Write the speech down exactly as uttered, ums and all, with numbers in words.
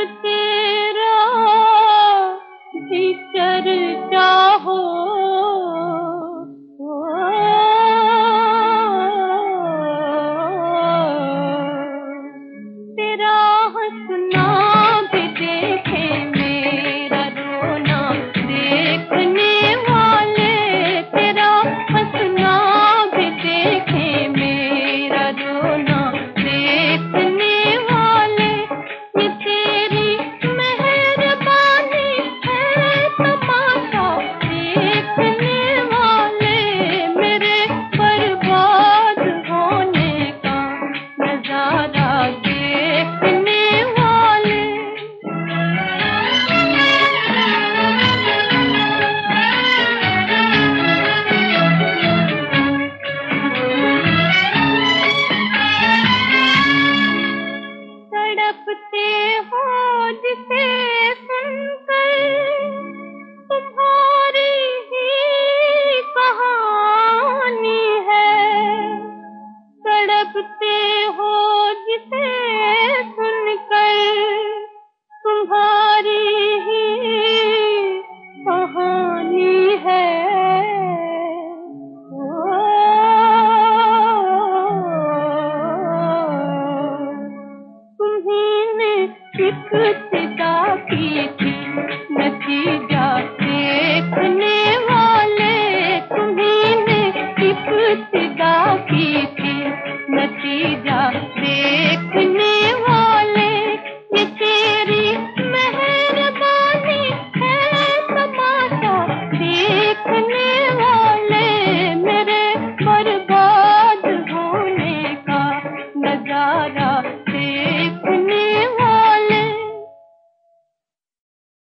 तेरा भी चर्चा हो, तेरा हंसना भी देखे मेरा रोना देखने वाले, तेरा हंसना भी देखे मेरा रोना देखने वाले। ये तेरी मेहरबानी है तमाशा देखने वाले, मेरे बर्बाद होने का नजारा देखने वाले। तड़पते हो जिसे सुनकर तुम्हारी ही कहानी है, तड़पते हो जिसे सुनकर तुम्हारी ही कहानी है। ओ, तुम्ही ने एक